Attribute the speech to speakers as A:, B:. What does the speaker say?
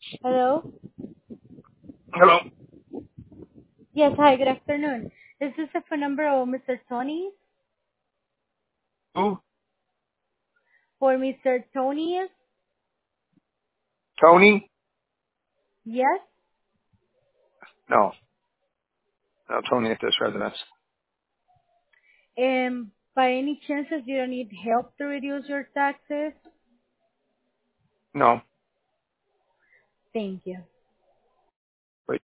A: Hello?
B: Hello.
A: Yes, hi, good afternoon. Is this the phone number of Mr. Tony?
B: Who?
A: For Mr. Tony?
B: Tony?
A: Yes?
B: No. No, Tony at this residence.
A: By any chances you don't need help to reduce your taxes?
B: No.
A: Thank you.
B: Wait.